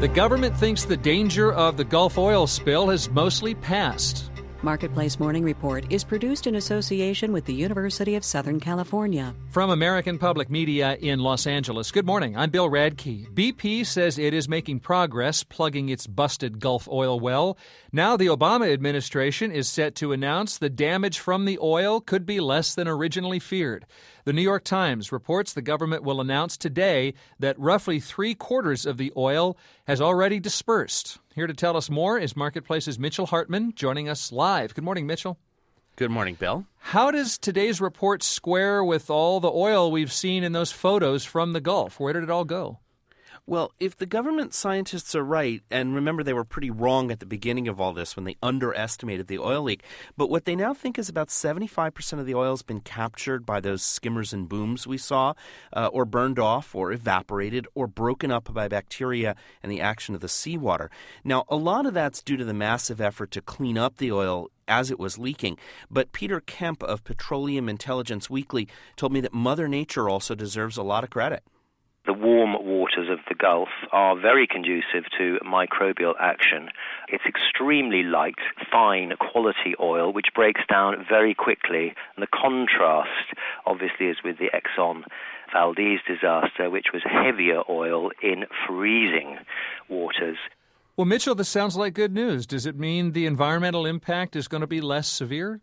The government thinks the danger of the Gulf oil spill has mostly passed. Marketplace Morning Report is produced in association with the University of Southern California. From American Public Media in Los Angeles, good morning. I'm Bill Radke. BP says it is making progress plugging its busted Gulf oil well. Now the Obama administration is set to announce the damage from the oil could be less than originally feared. The New York Times reports the government will announce today that roughly 3/4 of the oil has already dispersed. Here to tell us more is Marketplace's Mitchell Hartman, joining us live. Good morning, Mitchell. Good morning, Bill. How does today's report square with all the oil we've seen in those photos from the Gulf? Where did it all go? Well, if the government scientists are right, and remember they were pretty wrong at the beginning of all this when they underestimated the oil leak, but what they now think is about 75% of the oil has been captured by those skimmers and booms we saw, or burned off, or evaporated, or broken up by bacteria and the action of the seawater. Now, a lot of that's due to the massive effort to clean up the oil as it was leaking. But Peter Kemp of Petroleum Intelligence Weekly told me that Mother Nature also deserves a lot of credit. The warm waters of the Gulf are very conducive to microbial action. It's extremely light, fine quality oil, which breaks down very quickly. And the contrast, obviously, is with the Exxon Valdez disaster, which was heavier oil in freezing waters. Well, Mitchell, this sounds like good news. Does it mean the environmental impact is going to be less severe?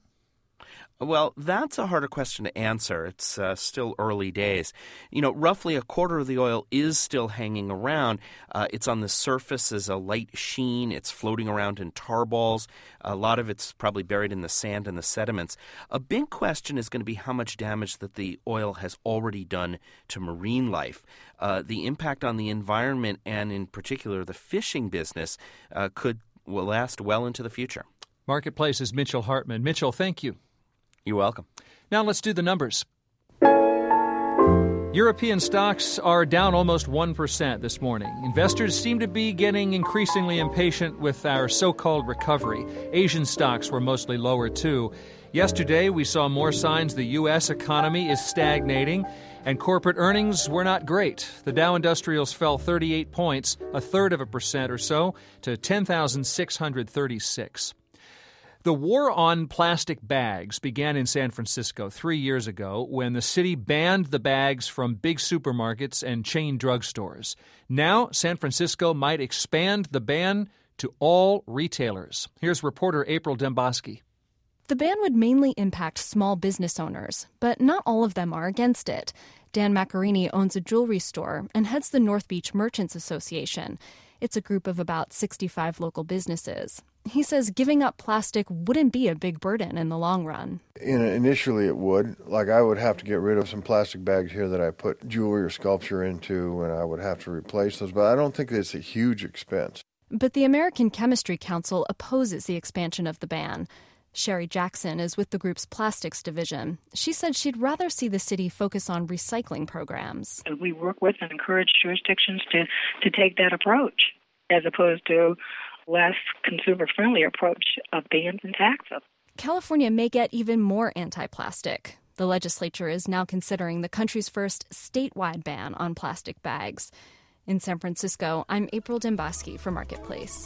Well, that's a harder question to answer. It's still early days. You know, roughly 1/4 of the oil is still hanging around. It's on the surface as a light sheen. It's floating around in tar balls. A lot of it's probably buried in the sand and the sediments. A big question is going to be how much damage that the oil has already done to marine life. The impact on the environment and, in particular, the fishing business will last well into the future. Marketplace's Mitchell Hartman. Mitchell, thank you. You're welcome. Now let's do the numbers. European stocks are down almost 1% this morning. Investors seem to be getting increasingly impatient with our so-called recovery. Asian stocks were mostly lower, too. Yesterday, we saw more signs the U.S. economy is stagnating, and corporate earnings were not great. The Dow Industrials fell 38 points, 1/3% or so, to 10,636. The war on plastic bags began in San Francisco 3 years ago when the city banned the bags from big supermarkets and chain drugstores. Now, San Francisco might expand the ban to all retailers. Here's reporter April Demboski. The ban would mainly impact small business owners, but not all of them are against it. Dan Maccarini owns a jewelry store and heads the North Beach Merchants Association. It's a group of about 65 local businesses. He says giving up plastic wouldn't be a big burden in the long run. Initially it would. Like I would have to get rid of some plastic bags here that I put jewelry or sculpture into, and I would have to replace those. But I don't think it's a huge expense. But the American Chemistry Council opposes the expansion of the ban. Sherry Jackson is with the group's plastics division. She said she'd rather see the city focus on recycling programs. We work with and encourage jurisdictions to take that approach as opposed to less consumer-friendly approach of bans and taxes. California may get even more anti-plastic. The legislature is now considering the country's first statewide ban on plastic bags. In San Francisco, I'm April Demboski for Marketplace.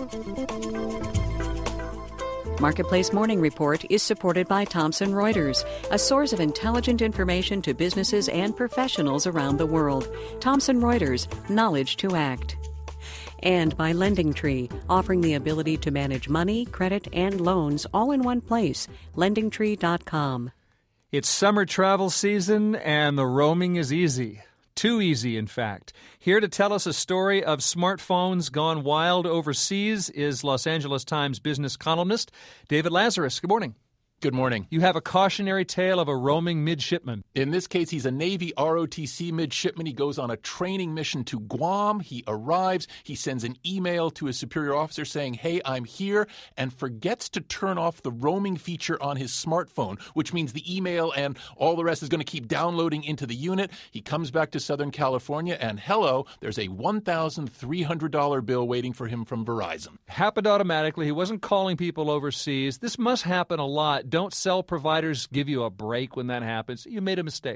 Marketplace Morning Report is supported by Thomson Reuters, a source of intelligent information to businesses and professionals around the world. Thomson Reuters, knowledge to act. And by LendingTree, offering the ability to manage money, credit, and loans all in one place. LendingTree.com. It's summer travel season, and the roaming is easy. Too easy, in fact. Here to tell us a story of smartphones gone wild overseas is Los Angeles Times business columnist David Lazarus. Good morning. Good morning. You have a cautionary tale of a roaming midshipman. In this case, he's a Navy ROTC midshipman. He goes on a training mission to Guam. He arrives. He sends an email to his superior officer saying, hey, I'm here, and forgets to turn off the roaming feature on his smartphone, which means the email and all the rest is going to keep downloading into the unit. He comes back to Southern California, and hello, there's a $1,300 bill waiting for him from Verizon. Happened automatically. He wasn't calling people overseas. This must happen a lot. Don't cell providers give you a break when that happens? You made a mistake.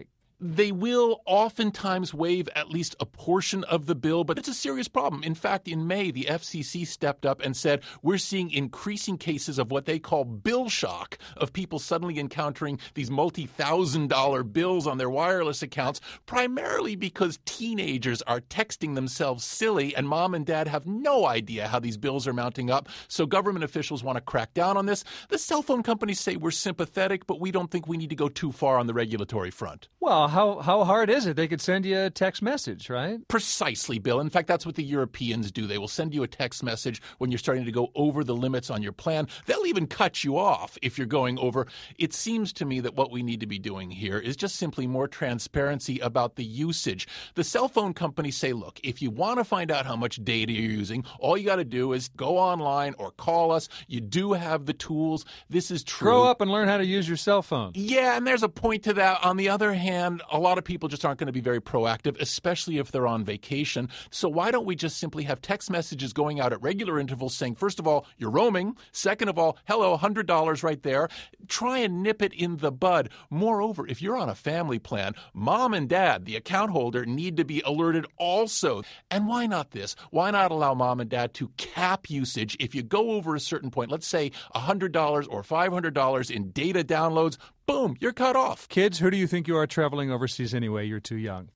They will oftentimes waive at least a portion of the bill, but it's a serious problem. In fact, in May, the FCC stepped up and said we're seeing increasing cases of what they call bill shock, of people suddenly encountering these multi-$1,000 bills on their wireless accounts, primarily because teenagers are texting themselves silly and mom and dad have no idea how these bills are mounting up. So government officials want to crack down on this. The cell phone companies say we're sympathetic, but we don't think we need to go too far on the regulatory front. Well, how hard is it? They could send you a text message, right? Precisely, Bill. In fact, that's what the Europeans do. They will send you a text message when you're starting to go over the limits on your plan. They'll even cut you off if you're going over. It seems to me that what we need to be doing here is just simply more transparency about the usage. The cell phone companies say, look, if you want to find out how much data you're using, all you got to do is go online or call us. You do have the tools. This is true. Grow up and learn how to use your cell phone. Yeah, and there's a point to that. On the other hand, a lot of people just aren't going to be very proactive, especially if they're on vacation. So why don't we just simply have text messages going out at regular intervals saying, first of all, you're roaming. Second of all, hello, $100 right there. Try and nip it in the bud. Moreover, if you're on a family plan, mom and dad, the account holder, need to be alerted also. And why not this? Why not allow mom and dad to cap usage? If you go over a certain point, let's say $100 or $500 in data downloads, boom, you're cut off. Kids, who do you think you are traveling overseas anyway? You're too young.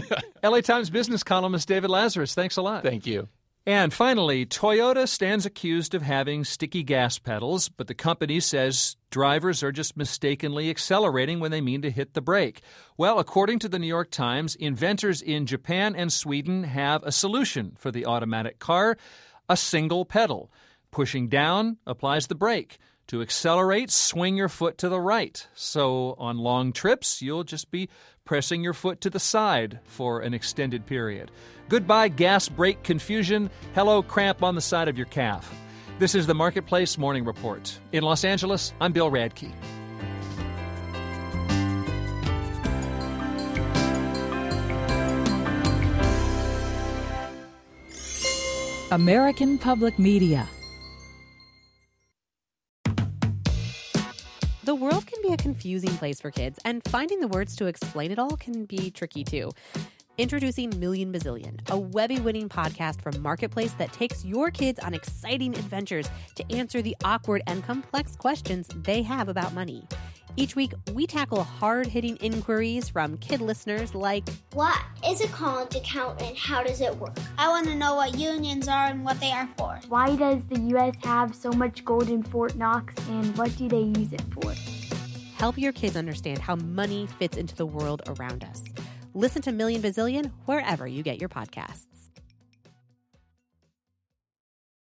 LA Times business columnist David Lazarus, thanks a lot. Thank you. And finally, Toyota stands accused of having sticky gas pedals, but the company says drivers are just mistakenly accelerating when they mean to hit the brake. Well, according to the New York Times, inventors in Japan and Sweden have a solution for the automatic car, a single pedal. Pushing down applies the brake. To accelerate, swing your foot to the right. So on long trips, you'll just be pressing your foot to the side for an extended period. Goodbye gas brake confusion. Hello cramp on the side of your calf. This is the Marketplace Morning Report. In Los Angeles, I'm Bill Radke. American Public Media. The world can be a confusing place for kids, and finding the words to explain it all can be tricky too. Introducing Million Bazillion, a Webby-winning podcast from Marketplace that takes your kids on exciting adventures to answer the awkward and complex questions they have about money. Each week, we tackle hard-hitting inquiries from kid listeners like, what is a college account and how does it work? I want to know what unions are and what they are for. Why does the U.S. have so much gold in Fort Knox and what do they use it for? Help your kids understand how money fits into the world around us. Listen to Million Bazillion wherever you get your podcasts.